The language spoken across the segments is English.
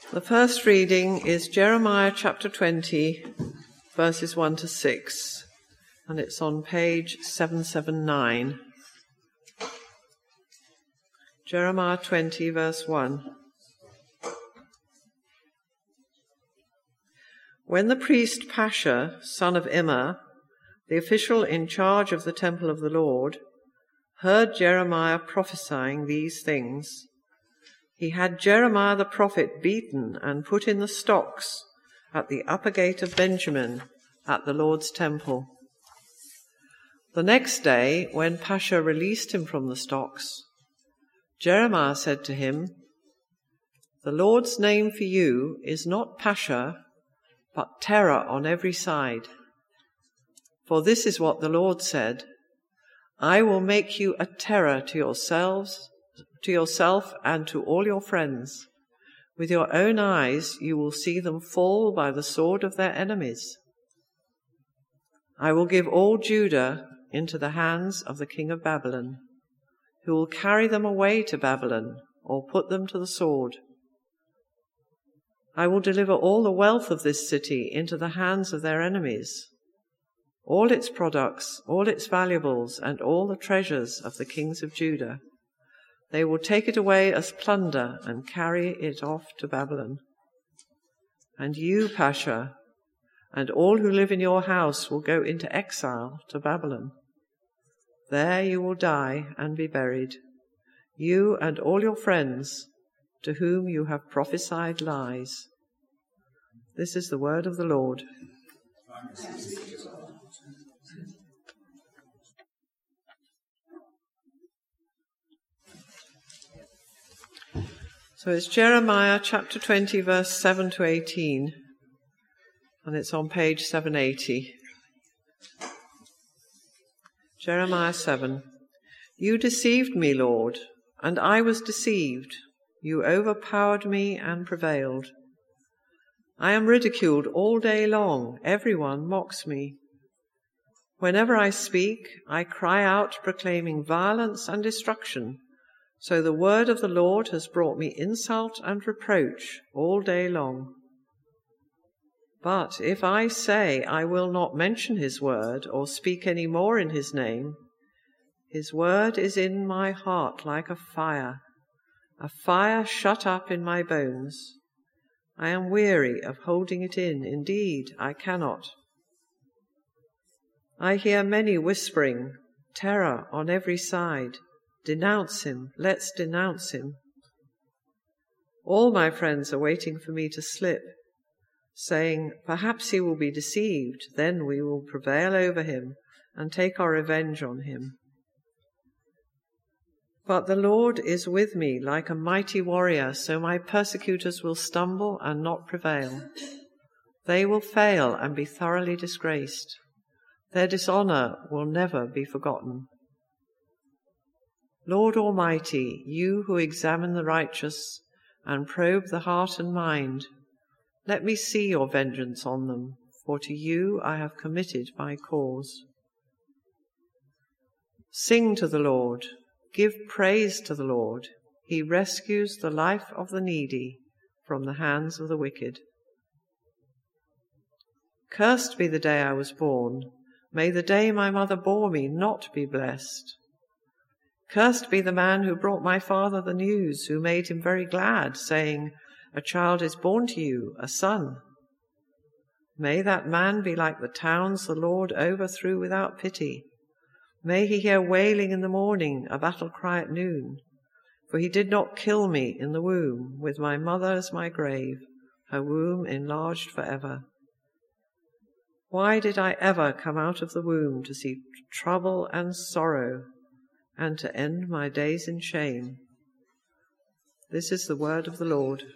The first reading is Jeremiah chapter 20, verses 1 to 6, and it's on page 779. Jeremiah 20, verse 1. When the priest Pashur, son of Immer, the official in charge of the temple of the Lord, heard Jeremiah prophesying these things, he had Jeremiah the prophet beaten and put in the stocks at the upper gate of Benjamin at the Lord's temple. The next day, when Pashur released him from the stocks, Jeremiah said to him, "The Lord's name for you is not Pashur, but terror on every side. For this is what the Lord said, I will make you a terror to yourself and to all your friends. With your own eyes you will see them fall by the sword of their enemies. I will give all Judah into the hands of the king of Babylon, who will carry them away to Babylon or put them to the sword. I will deliver all the wealth of this city into the hands of their enemies, all its products, all its valuables, and all the treasures of the kings of Judah. They will take it away as plunder and carry it off to Babylon. And you, Pashur, and all who live in your house will go into exile to Babylon. There you will die and be buried, you and all your friends to whom you have prophesied lies." This is the word of the Lord. So it's Jeremiah chapter 20, verse 7 to 18, and it's on page 780. Jeremiah 7. You deceived me, Lord, and I was deceived. You overpowered me and prevailed. I am ridiculed all day long. Everyone mocks me. Whenever I speak, I cry out, proclaiming violence and destruction. So the word of the Lord has brought me insult and reproach all day long. But if I say I will not mention his word or speak any more in his name, his word is in my heart like a fire shut up in my bones. I am weary of holding it in. Indeed, I cannot. I hear many whispering, terror on every side. Denounce him, let's denounce him. All my friends are waiting for me to slip, saying, perhaps he will be deceived, then we will prevail over him and take our revenge on him. But the Lord is with me like a mighty warrior, so my persecutors will stumble and not prevail. They will fail and be thoroughly disgraced. Their dishonor will never be forgotten. Lord Almighty, you who examine the righteous and probe the heart and mind, let me see your vengeance on them, for to you I have committed my cause. Sing to the Lord, give praise to the Lord. He rescues the life of the needy from the hands of the wicked. Cursed be the day I was born. May the day my mother bore me not be blessed. Cursed be the man who brought my father the news, who made him very glad, saying, a child is born to you, a son. May that man be like the towns the Lord overthrew without pity. May he hear wailing in the morning, a battle cry at noon. For he did not kill me in the womb, with my mother as my grave, her womb enlarged forever. Why did I ever come out of the womb to see trouble and sorrow, and to end my days in shame? This is the word of the Lord.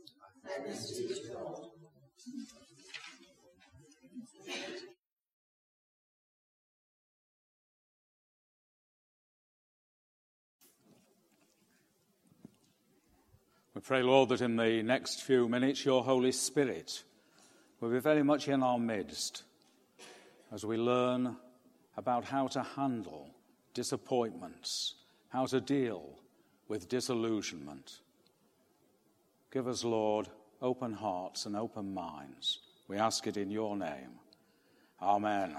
We pray, Lord, that in the next few minutes your Holy Spirit will be very much in our midst as we learn about how to handle disappointments, how to deal with disillusionment. Give us, Lord, open hearts and open minds. We ask it in your name. Amen.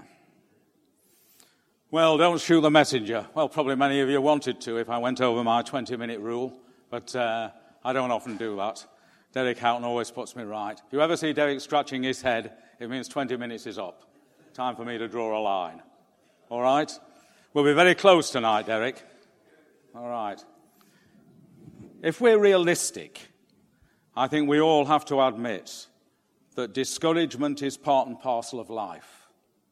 Well, don't shoot the messenger. Well, probably many of you wanted to if I went over my 20-minute rule, but I don't often do that. Derek Houghton always puts me right. If you ever see Derek scratching his head, it means 20 minutes is up. Time for me to draw a line. All right? We'll be very close tonight, Derek. All right. If we're realistic, I think we all have to admit that discouragement is part and parcel of life.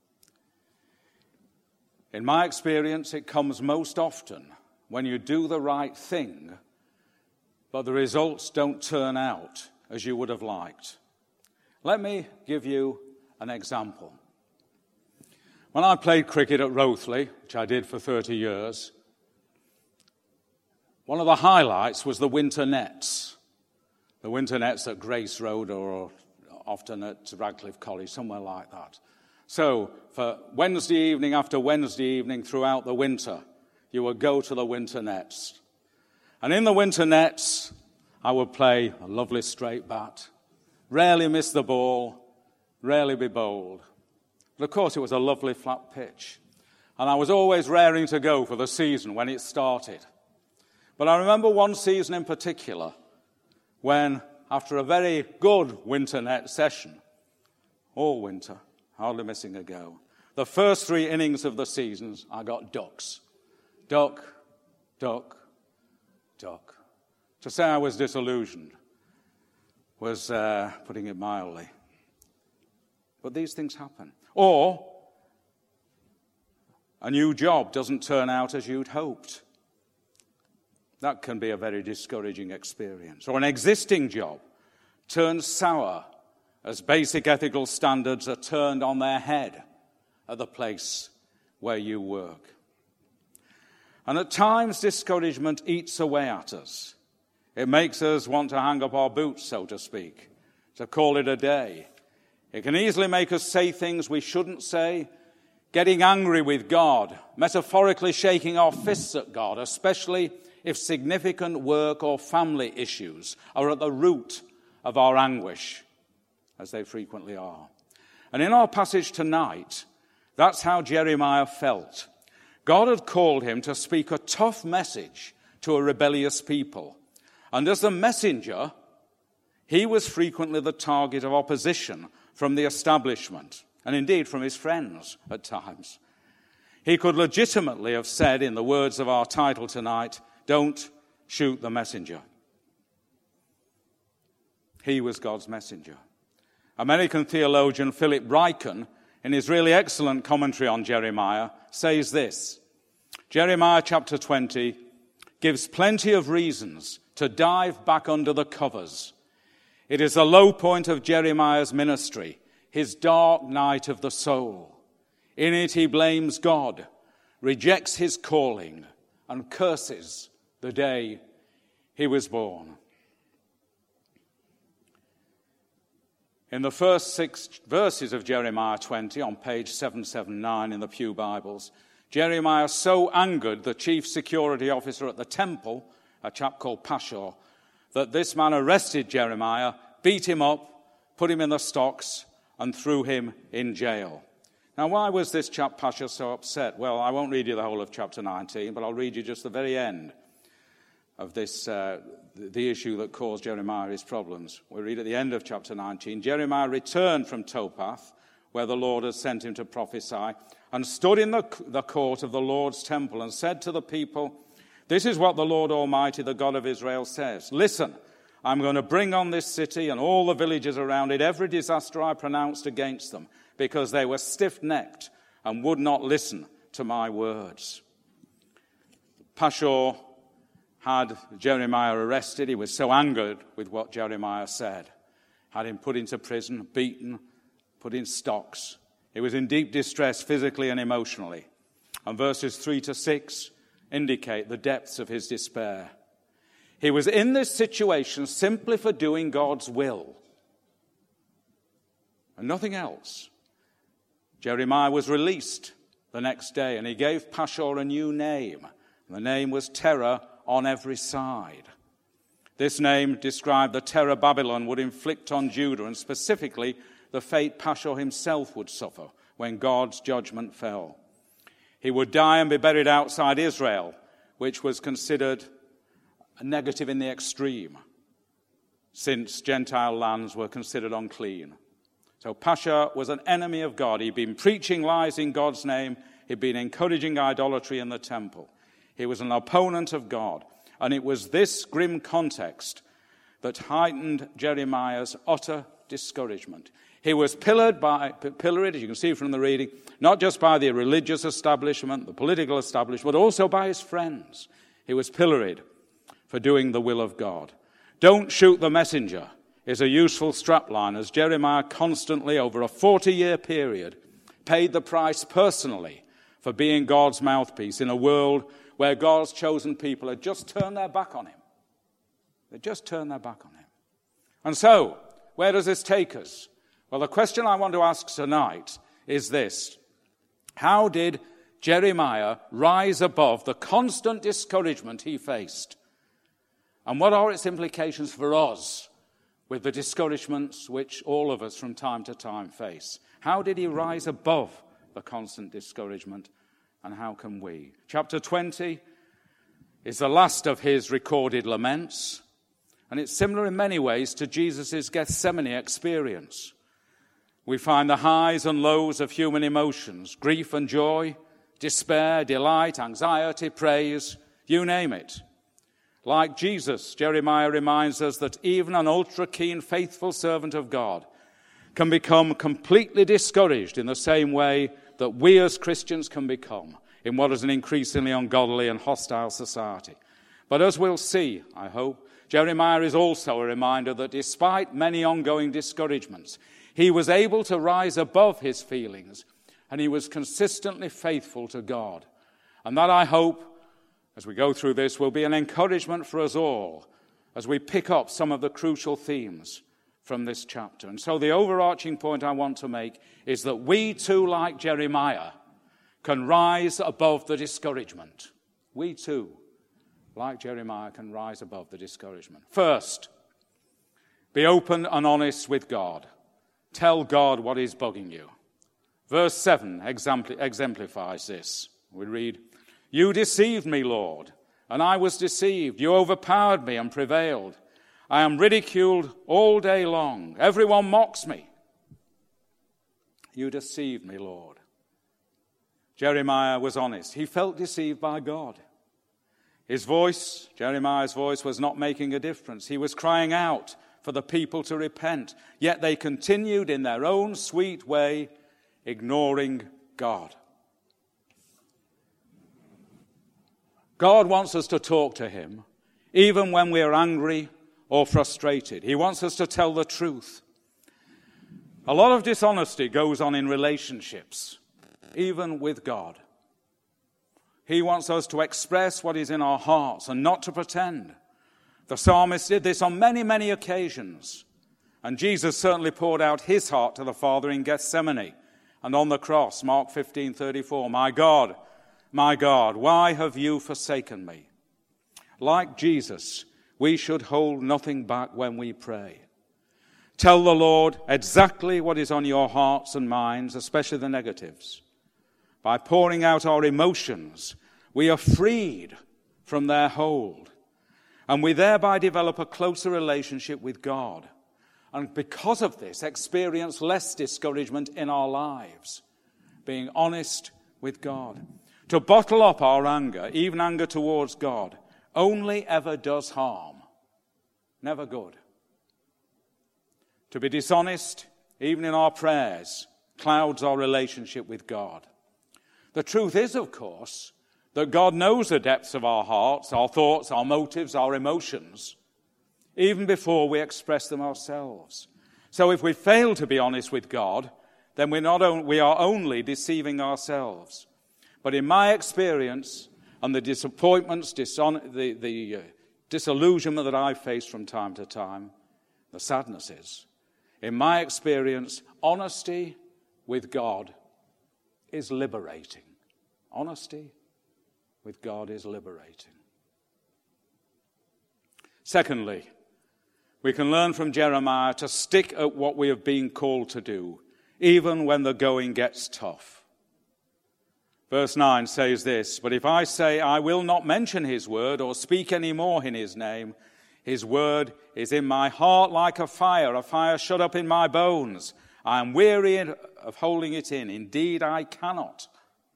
In my experience, it comes most often when you do the right thing, but the results don't turn out as you would have liked. Let me give you an example. When I played cricket at Rothley, which I did for 30 years, one of the highlights was the winter nets. The winter nets at Grace Road or often at Radcliffe College, somewhere like that. So for Wednesday evening after Wednesday evening throughout the winter, you would go to the winter nets. And in the winter nets, I would play a lovely straight bat, rarely miss the ball, rarely be bowled. But of course, it was a lovely flat pitch. And I was always raring to go for the season when it started. But I remember one season in particular when, after a very good winter net session, all winter, hardly missing a go, the first 3 innings of the seasons, I got ducks. Duck, duck, duck. To say I was disillusioned was putting it mildly. But these things happen. Or a new job doesn't turn out as you'd hoped. That can be a very discouraging experience. Or an existing job turns sour as basic ethical standards are turned on their head at the place where you work. And at times, discouragement eats away at us. It makes us want to hang up our boots, so to speak, to call it a day. It can easily make us say things we shouldn't say, getting angry with God, metaphorically shaking our fists at God, especially if significant work or family issues are at the root of our anguish, as they frequently are. And in our passage tonight, that's how Jeremiah felt. God had called him to speak a tough message to a rebellious people. And as a messenger, he was frequently the target of opposition from the establishment, and indeed from his friends at times. He could legitimately have said, in the words of our title tonight, "Don't shoot the messenger." He was God's messenger. American theologian Philip Ryken, in his really excellent commentary on Jeremiah, says this: Jeremiah chapter 20 gives plenty of reasons to dive back under the covers. It is the low point of Jeremiah's ministry, his dark night of the soul. In it he blames God, rejects his calling, and curses the day he was born. In the first 6 verses of Jeremiah 20, on page 779 in the Pew Bibles, Jeremiah so angered the chief security officer at the temple, a chap called Pashur, that this man arrested Jeremiah, beat him up, put him in the stocks, and threw him in jail. Now, why was this chap Pashur so upset? Well, I won't read you the whole of chapter 19, but I'll read you just the very end of this, the issue that caused Jeremiah his problems. We read at the end of chapter 19, Jeremiah returned from Topath, where the Lord had sent him to prophesy, and stood in the court of the Lord's temple and said to the people, "This is what the Lord Almighty, the God of Israel, says. Listen, I'm going to bring on this city and all the villages around it every disaster I pronounced against them, because they were stiff-necked and would not listen to my words." Pashur had Jeremiah arrested. He was so angered with what Jeremiah said. Had him put into prison, beaten, put in stocks. He was in deep distress physically and emotionally. And verses 3 to 6 indicate the depths of his despair. He was in this situation simply for doing God's will and nothing else. Jeremiah was released the next day, and he gave Pashur a new name. The name was Terror on Every Side. This name described the terror Babylon would inflict on Judah, and specifically the fate Pashur himself would suffer when God's judgment fell. He would die and be buried outside Israel, which was considered a negative in the extreme, since Gentile lands were considered unclean. So Pashur was an enemy of God. He'd been preaching lies in God's name. He'd been encouraging idolatry in the temple. He was an opponent of God. And it was this grim context that heightened Jeremiah's utter discouragement. He was pilloried, as you can see from the reading, not just by the religious establishment, the political establishment, but also by his friends. He was pilloried for doing the will of God. Don't shoot the messenger is a useful strapline, as Jeremiah constantly, over a 40-year period, paid the price personally for being God's mouthpiece in a world where God's chosen people had just turned their back on him. They just turned their back on him. And so, where does this take us? Well, the question I want to ask tonight is this: how did Jeremiah rise above the constant discouragement he faced? And what are its implications for us with the discouragements which all of us from time to time face? How did he rise above the constant discouragement? And how can we? Chapter 20 is the last of his recorded laments, and it's similar in many ways to Jesus' Gethsemane experience. We find the highs and lows of human emotions, grief and joy, despair, delight, anxiety, praise, you name it. Like Jesus, Jeremiah reminds us that even an ultra-keen, faithful servant of God can become completely discouraged in the same way that we as Christians can become in what is an increasingly ungodly and hostile society. But as we'll see, I hope, Jeremiah is also a reminder that despite many ongoing discouragements, he was able to rise above his feelings, and he was consistently faithful to God. And that, I hope, as we go through this, will be an encouragement for us all as we pick up some of the crucial themes from this chapter. And so the overarching point I want to make is that we too, like Jeremiah, can rise above the discouragement. We too, like Jeremiah, can rise above the discouragement. First, be open and honest with God. Tell God what is bugging you. Verse 7 exemplifies this. We read, "You deceived me, Lord, and I was deceived. You overpowered me and prevailed. I am ridiculed all day long. Everyone mocks me. You deceived me, Lord." Jeremiah was honest. He felt deceived by God. His voice, Jeremiah's voice, was not making a difference. He was crying out for the people to repent, yet they continued in their own sweet way, ignoring God. God wants us to talk to him, even when we are angry or frustrated. He wants us to tell the truth. A lot of dishonesty goes on in relationships, even with God. He wants us to express what is in our hearts and not to pretend. The psalmist did this on many, many occasions. And Jesus certainly poured out his heart to the Father in Gethsemane and on the cross, Mark 15:34. My God, why have you forsaken me?" Like Jesus, we should hold nothing back when we pray. Tell the Lord exactly what is on your hearts and minds, especially the negatives. By pouring out our emotions, we are freed from their hold, and we thereby develop a closer relationship with God. And because of this, experience less discouragement in our lives, being honest with God. To bottle up our anger, even anger towards God, only ever does harm, never good. To be dishonest, even in our prayers, clouds our relationship with God. The truth is, of course, that God knows the depths of our hearts, our thoughts, our motives, our emotions, even before we express them ourselves. So if we fail to be honest with God, then we are only deceiving ourselves. But in my experience, and the disappointments, the disillusionment that I face from time to time, the sadness is, in my experience, honesty with God is liberating. Honesty with God is liberating. Secondly, we can learn from Jeremiah to stick at what we have been called to do, even when the going gets tough. Verse 9 says this, "But if I say I will not mention his word or speak any more in his name, his word is in my heart like a fire shut up in my bones. I am weary of holding it in. Indeed, I cannot."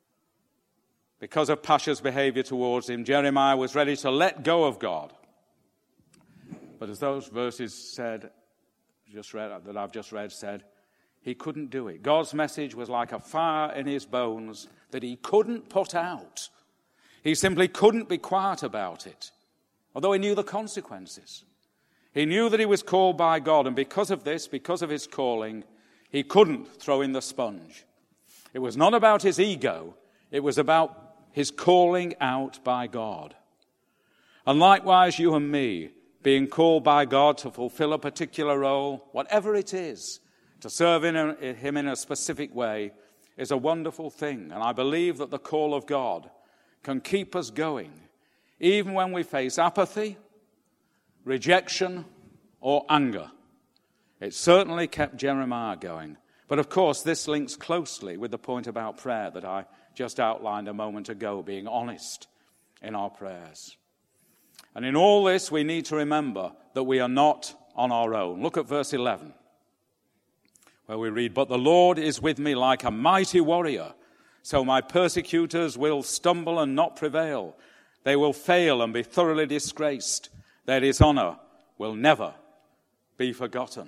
Because of Pasha's behavior towards him, Jeremiah was ready to let go of God. But as those verses said, that I've just read said, he couldn't do it. God's message was like a fire in his bones that he couldn't put out. He simply couldn't be quiet about it, although he knew the consequences. He knew that he was called by God, and because of this, because of his calling, he couldn't throw in the sponge. It was not about his ego. It was about his calling out by God. And likewise, you and me, being called by God to fulfill a particular role, whatever it is, to serve him in a specific way, is a wonderful thing. And I believe that the call of God can keep us going, even when we face apathy, rejection, or anger. It certainly kept Jeremiah going. But of course, this links closely with the point about prayer that I just outlined a moment ago, being honest in our prayers. And in all this, we need to remember that we are not on our own. Look at verse 11, where we read, "But the Lord is with me like a mighty warrior, so my persecutors will stumble and not prevail. They will fail and be thoroughly disgraced. Their dishonor will never be forgotten."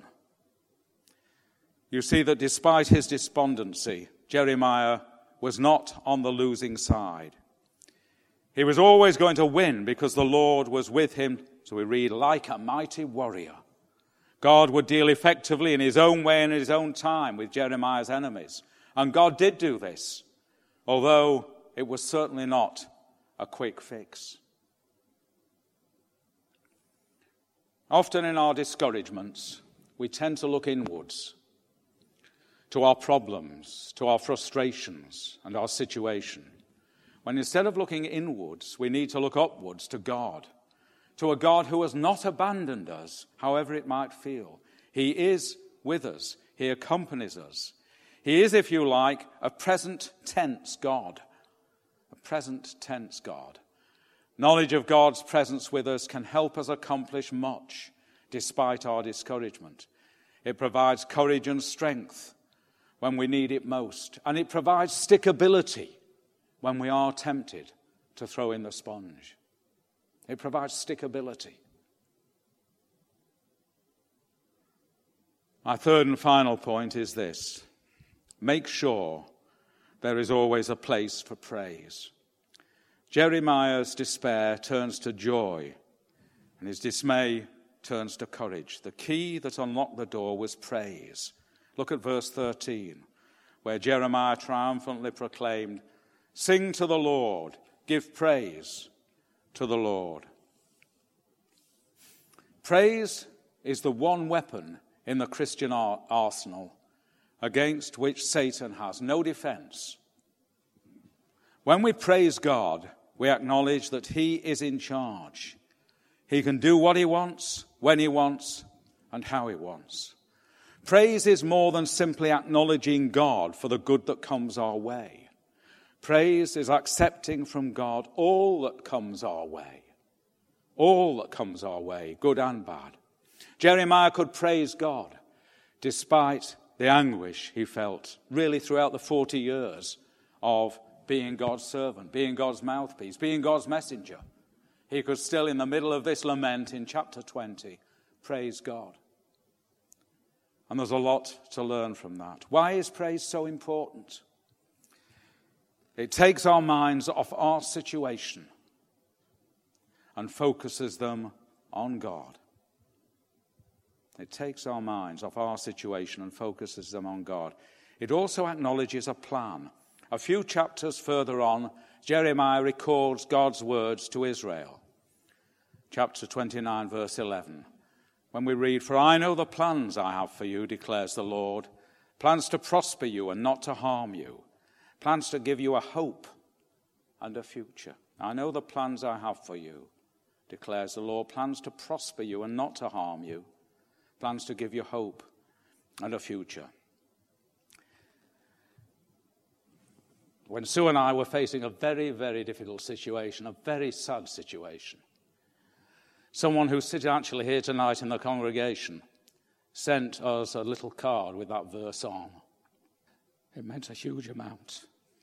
You see that despite his despondency, Jeremiah was not on the losing side. He was always going to win because the Lord was with him. So we read, like a mighty warrior. God would deal effectively in his own way and in his own time with Jeremiah's enemies. And God did do this, although it was certainly not a quick fix. Often in our discouragements, we tend to look inwards to our problems, to our frustrations and our situation. When instead of looking inwards, we need to look upwards to God, to a God who has not abandoned us, however it might feel. He is with us. He accompanies us. He is, if you like, a present tense God. A present tense God. Knowledge of God's presence with us can help us accomplish much despite our discouragement. It provides courage and strength when we need it most. And it provides stickability when we are tempted to throw in the sponge. It provides stickability. My third and final point is this. Make sure there is always a place for praise. Jeremiah's despair turns to joy, and his dismay turns to courage. The key that unlocked the door was praise. Look at verse 13, where Jeremiah triumphantly proclaimed, "Sing to the Lord, give praise to the Lord." Praise is the one weapon in the Christian arsenal against which Satan has no defense. When we praise God, we acknowledge that he is in charge. He can do what he wants, when he wants, and how he wants. Praise is more than simply acknowledging God for the good that comes our way. Praise is accepting from God all that comes our way. All that comes our way, good and bad. Jeremiah could praise God despite the anguish he felt really throughout the 40 years of being God's servant, being God's mouthpiece, being God's messenger. He could still, in the middle of this lament in chapter 20, praise God. And there's a lot to learn from that. Why is praise so important? It takes our minds off our situation and focuses them on God. It takes our minds off our situation and focuses them on God. It also acknowledges a plan. A few chapters further on, Jeremiah records God's words to Israel. Chapter 29, verse 11. When we read, "For I know the plans I have for you, declares the Lord, plans to prosper you and not to harm you, plans to give you a hope and a future. I know the plans I have for you, declares the Lord, plans to prosper you and not to harm you, plans to give you hope and a future. When Sue and I were facing a very, very difficult situation, a very sad situation, someone who's sitting actually here tonight in the congregation sent us a little card with that verse on. It meant a huge amount.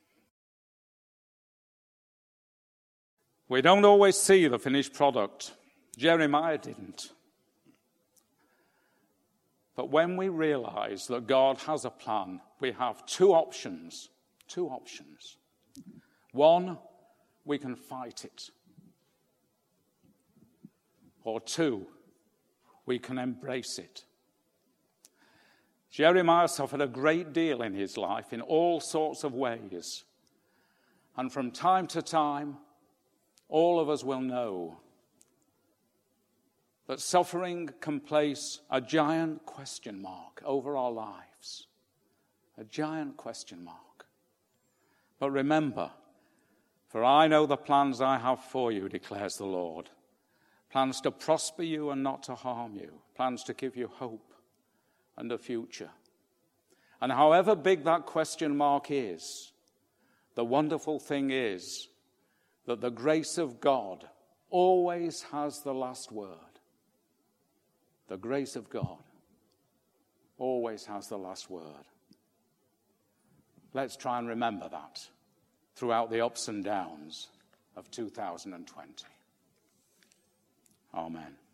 We don't always see the finished product. Jeremiah didn't. But when we realize that God has a plan, we have two options. Two options. One, we can fight it. Or two, we can embrace it. Jeremiah suffered a great deal in his life in all sorts of ways. And from time to time, all of us will know that suffering can place a giant question mark over our lives. A giant question mark. But remember, for I know the plans I have for you, declares the Lord. Plans to prosper you and not to harm you. Plans to give you hope and a future. And however big that question mark is, the wonderful thing is that the grace of God always has the last word. The grace of God always has the last word. Let's try and remember that throughout the ups and downs of 2020. Amen.